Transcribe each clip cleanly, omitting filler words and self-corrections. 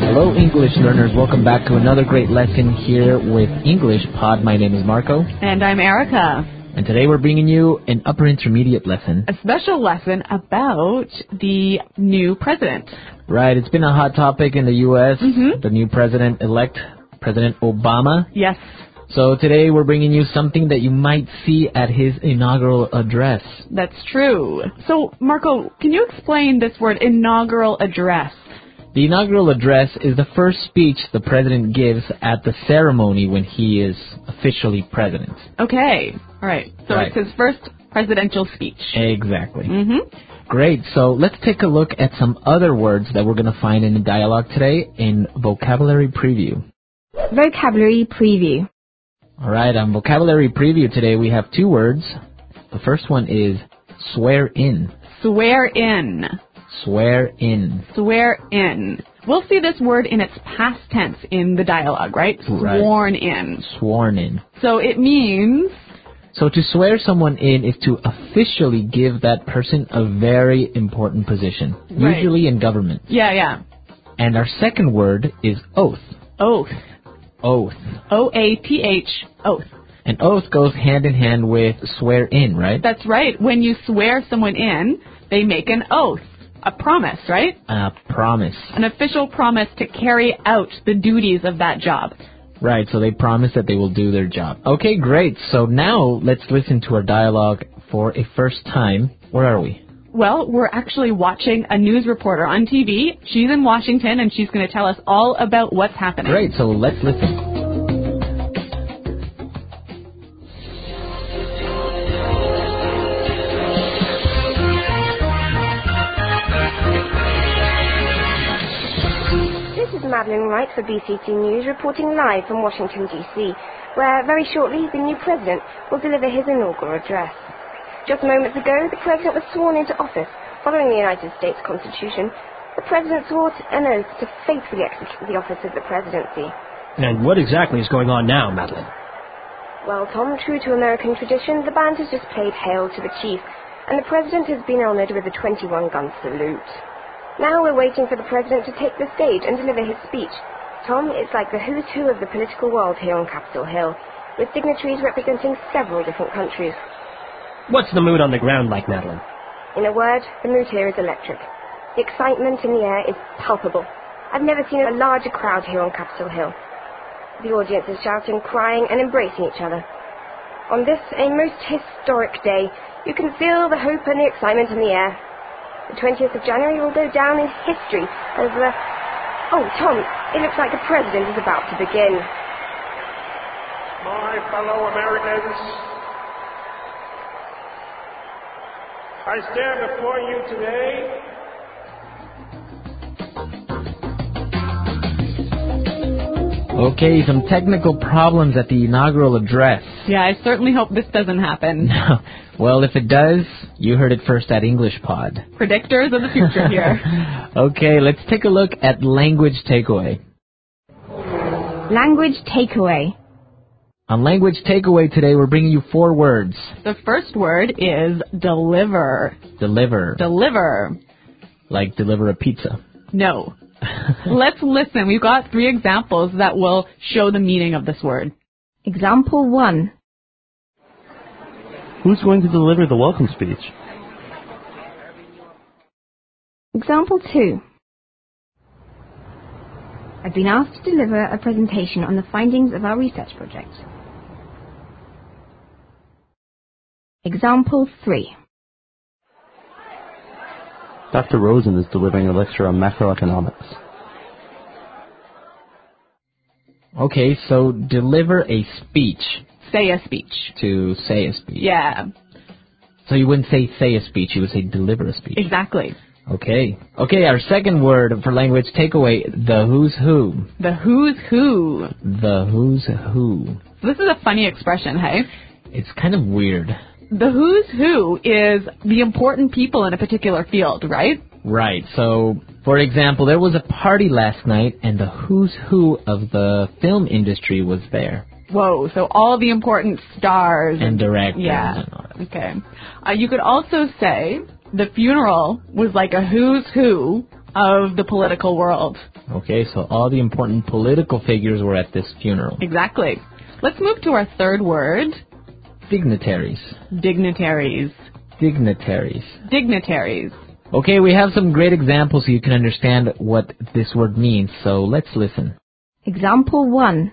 Hello, English learners. Welcome back to another great lesson here with English Pod. My name is Marco. And I'm Erica. And today we're bringing you an upper intermediate lesson. A special lesson about the new president. Right. It's been a hot topic in the U.S., the new president-elect, President Obama. Yes. So today we're bringing you something that you might see at his inaugural address. That's true. So, Marco, can you explain this word, inaugural address? The inaugural address is the first speech the president gives at the ceremony when he is officially president. Okay. All right. So It's his first presidential speech. Exactly. Great. So let's take a look at some other words that we're going to find in the dialogue today in Vocabulary Preview. Vocabulary Preview. All right. On Vocabulary Preview today we have two words. The first one is swear in. Swear in. Swear in. Swear in. We'll see this word in its past tense in the dialogue, right? Sworn in. Sworn in. So it means... So to swear someone in is to officially give that person a very important position, usually in government. Yeah. And our second word is oath. Oath. Oath. O-A-T-H. Oath. An oath goes hand in hand with swear in, right? That's right. When you swear someone in, they make an oath. A promise, right? A promise. An official promise to carry out the duties of that job. Right, so they promise that they will do their job. Okay, great. So now let's listen to our dialogue for a first time. Where are we? Well, we're actually watching a news reporter on TV. She's in Washington, and she's going to tell us all about what's happening. Great, so let's listen. Madeline Wright for BCT News, reporting live from Washington, D.C., where very shortly the new president will deliver his inaugural address. Just moments ago, the president was sworn into office. Following the United States Constitution, the president swore an oath to faithfully execute the office of the presidency. And what exactly is going on now, Madeline? Well, Tom, true to American tradition, the band has just played Hail to the Chief, and the president has been honored with a 21-gun salute. Now we're waiting for the president to take the stage and deliver his speech. Tom, it's like the who's who of the political world here on Capitol Hill, with dignitaries representing several different countries. What's the mood on the ground like, Madeline? In a word, the mood here is electric. The excitement in the air is palpable. I've never seen a larger crowd here on Capitol Hill. The audience is shouting, crying, and embracing each other. On this, a most historic day, you can feel the hope and the excitement in the air. The 20th of January will go down in history as the... Oh, Tom, it looks like the president is about to begin. My fellow Americans, I stand before you today Okay, some technical problems at the inaugural address. Yeah, I certainly hope this doesn't happen. Well, if it does, you heard it first at English Pod. Predictors of the future here. Okay, let's take a look at language takeaway. Language takeaway. On language takeaway today, we're bringing you four words. The first word is deliver. Deliver. Deliver. Like deliver a pizza. No. Let's listen. We've got 3 examples that will show the meaning of this word. Example 1. Who's going to deliver the welcome speech? Example 2. I've been asked to deliver a presentation on the findings of our research project. Example 3. Dr. Rosen is delivering a lecture on macroeconomics. Okay, so deliver a speech. Say a speech. To say a speech. Yeah. So you wouldn't say a speech, you would say deliver a speech. Exactly. Okay. Okay, our second word for language takeaway, the who's who. The who's who. The who's who. So this is a funny expression, hey? It's kind of weird. The who's who is the important people in a particular field, right? Right. So, for example, there was a party last night, and the who's who of the film industry was there. Whoa, so all the important stars. And directors. Yeah. And all that. Okay. You could also say the funeral was like a who's who of the political world. Okay, so all the important political figures were at this funeral. Exactly. Let's move to our third word. Dignitaries. Dignitaries. Dignitaries. Dignitaries. Okay, we have some great examples so you can understand what this word means, so let's listen. Example 1.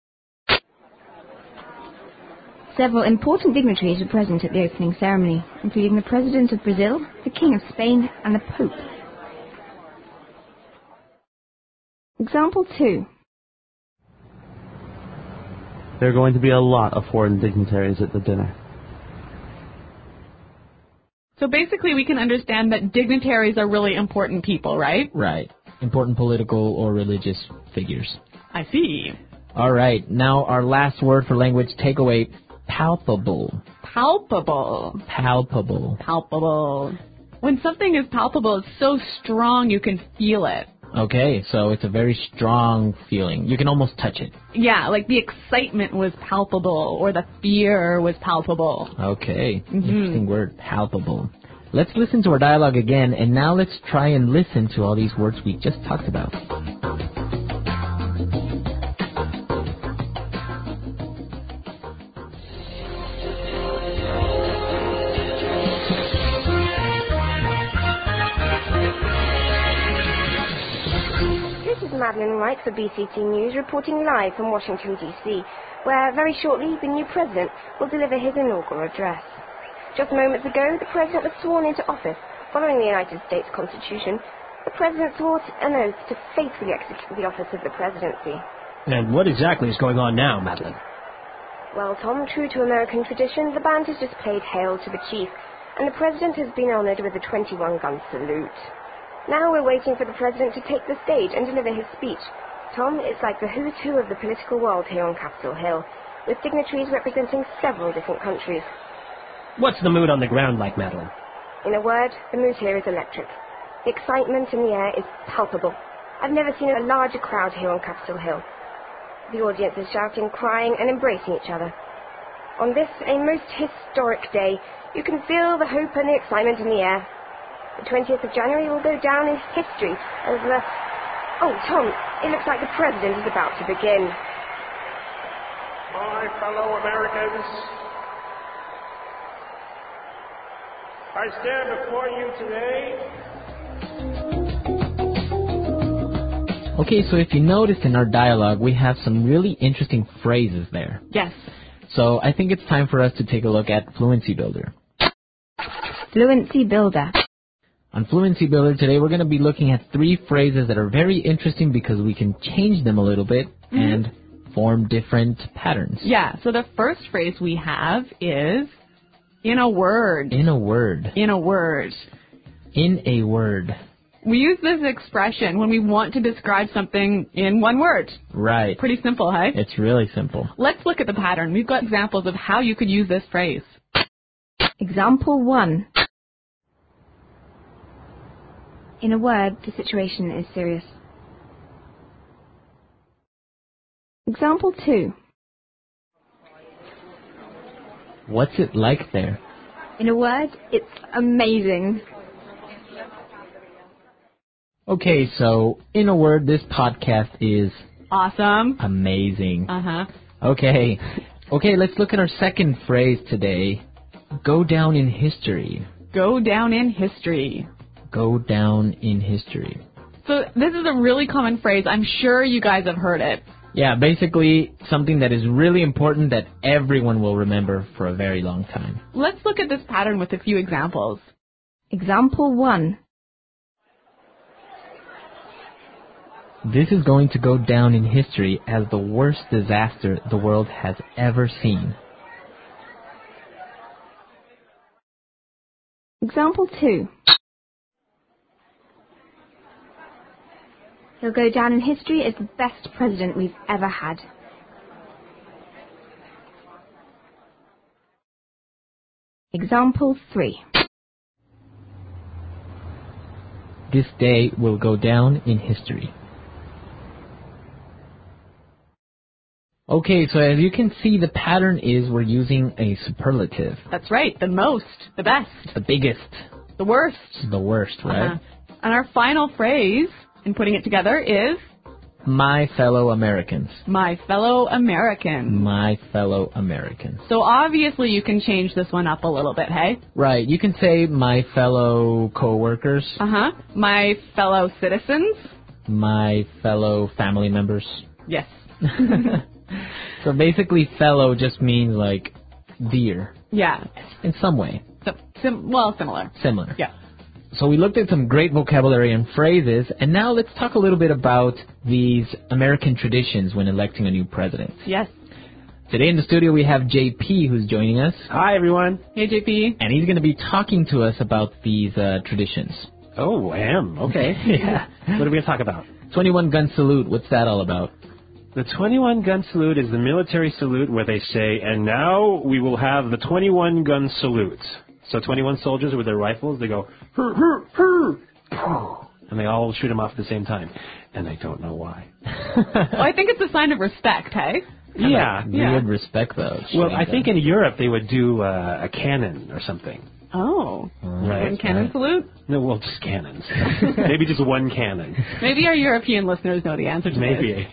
Several important dignitaries were present at the opening ceremony, including the President of Brazil, the King of Spain, and the Pope. Example 2. There are going to be a lot of foreign dignitaries at the dinner. So basically we can understand that dignitaries are really important people, right? Right. Important political or religious figures. I see. All right, now our last word for language takeaway, palpable. Palpable. Palpable. Palpable. When something is palpable, it's so strong you can feel it. Okay, so it's a very strong feeling. You can almost touch it. Yeah, like the excitement was palpable or the fear was palpable. Okay, interesting word, palpable. Let's listen to our dialogue again, and now let's try and listen to all these words we just talked about. Madeline Wright for BCT News, reporting live from Washington, D.C., where very shortly the new president will deliver his inaugural address. Just moments ago, the president was sworn into office. Following the United States Constitution, the president swore an oath to faithfully execute the office of the presidency. And what exactly is going on now, Madeline? Well, Tom, true to American tradition, the band has just played Hail to the Chief, and the president has been honored with a 21-gun salute. Now we're waiting for the president to take the stage and deliver his speech. Tom, it's like the who's who of the political world here on Capitol Hill, with dignitaries representing several different countries. What's the mood on the ground like, Madeline? In a word, the mood here is electric. The excitement in the air is palpable. I've never seen a larger crowd here on Capitol Hill. The audience is shouting, crying, and embracing each other. On this, a most historic day, you can feel the hope and the excitement in the air. The 20th of January will go down in history as the... Oh, Tom, it looks like the president is about to begin. My fellow Americans, I stand before you today. Okay, so if you noticed in our dialogue, we have some really interesting phrases there. Yes. So I think it's time for us to take a look at Fluency Builder. Fluency Builder. On Fluency Builder today, we're going to be looking at 3 phrases that are very interesting because we can change them a little bit and form different patterns. Yeah, so the first phrase we have is in a word. In a word. In a word. In a word. We use this expression when we want to describe something in one word. Right. Pretty simple, hey? It's really simple. Let's look at the pattern. We've got examples of how you could use this phrase. Example 1. In a word, the situation is serious. Example 2. What's it like there? In a word, it's amazing. Okay, so in a word, this podcast is Awesome. amazing. Uh-huh. Okay, let's look at our second phrase today. Go down in history. Go down in history. Go down in history. So this is a really common phrase. I'm sure you guys have heard it. Yeah, basically something that is really important that everyone will remember for a very long time. Let's look at this pattern with a few examples. Example 1. This is going to go down in history as the worst disaster the world has ever seen. Example 2. He'll go down in history as the best president we've ever had. Example 3. This day will go down in history. Okay, so as you can see, the pattern is we're using a superlative. That's right. The most. The best. The biggest. The worst. The worst, right? And our final phrase in putting it together is My fellow Americans. my fellow Americans. My fellow Americans. So obviously you can change this one up a little bit, hey? Right. You can say my fellow coworkers, Uh-huh. My fellow citizens. my fellow family members. Yes. So basically, fellow just means like dear Yeah. in some way, So, similar. similar. Yeah. So we looked at some great vocabulary and phrases, and now let's talk a little bit about these American traditions when electing a new president. Yes. Today in the studio we have JP who's joining us, Hi, everyone. Hey, JP. and he's going to be talking to us about these traditions. Oh, I am. Okay. Yeah. What are we going to talk about? 21 gun salute, what's that all about? The 21 gun salute is the military salute where they say, and now we will have the 21 gun salute. So 21 soldiers with their rifles, they go, hur, hur, hur, poof, and they all shoot them off at the same time. And I don't know why. Well, I think it's a sign of respect, hey? Yeah. Weird respect, though. Well, shooting I think guns. in Europe they would do a cannon or something. Oh. Right. One cannon salute? No, well, just cannons. Maybe just one cannon. Maybe our European listeners know the answer to this. Maybe.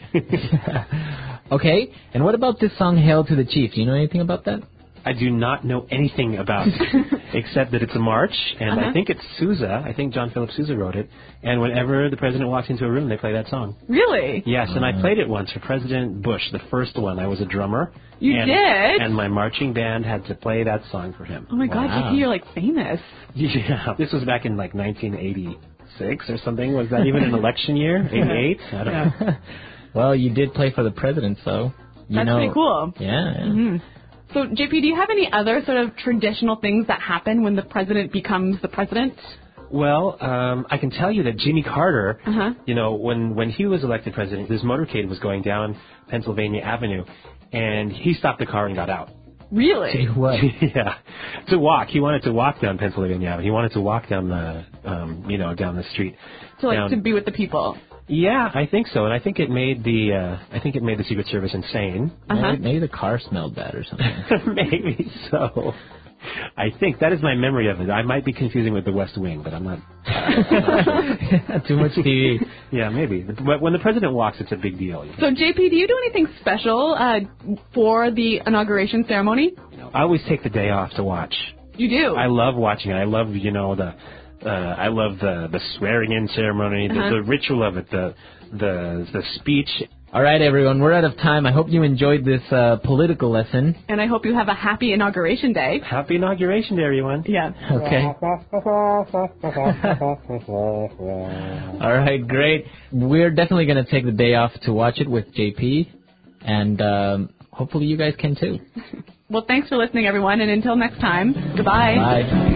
Okay, and what about this song, Hail to the Chief? Do you know anything about that? I do not know anything about it, except that it's a march, and I think it's Sousa. I think John Philip Sousa wrote it. And whenever the president walks into a room, they play that song. Really? Yes, and I played it once for President Bush, the first one. I was a drummer. You and, did? And my marching band had to play that song for him. Oh my God, Wow. JP, you're like famous. Yeah, this was back in like 1986 or something. Was that even an election year? 88? I don't know. Well, you did play for the president, so you That's know. pretty cool. Yeah. So, JP, do you have any other sort of traditional things that happen when the president becomes the president? Well, I can tell you that Jimmy Carter, Uh-huh. you know, when he was elected president, his motorcade was going down Pennsylvania Avenue, and he stopped the car and got out. Really? What? Yeah, to walk. He wanted to walk down Pennsylvania Avenue. He wanted to walk down the, down the street. So, like, down- to be with the people. Yeah, I think so, and I think it made the Secret Service insane. Uh-huh. Maybe the car smelled bad or something. Maybe so. I think that is my memory of it. I might be confusing with The West Wing, but I'm not. Too much TV. Yeah, maybe. But when the president walks, it's a big deal. You know? So, JP, do you do anything special for the inauguration ceremony? I always take the day off to watch. You do? I love watching it. I love, I love the swearing in ceremony, the ritual of it, the speech. All right, everyone, we're out of time. I hope you enjoyed this political lesson. And I hope you have a happy inauguration day. Happy inauguration day, everyone. Yeah. Okay. All right, great. We're definitely going to take the day off to watch it with JP, and hopefully you guys can too. Well, thanks for listening, everyone, and until next time, goodbye. Bye.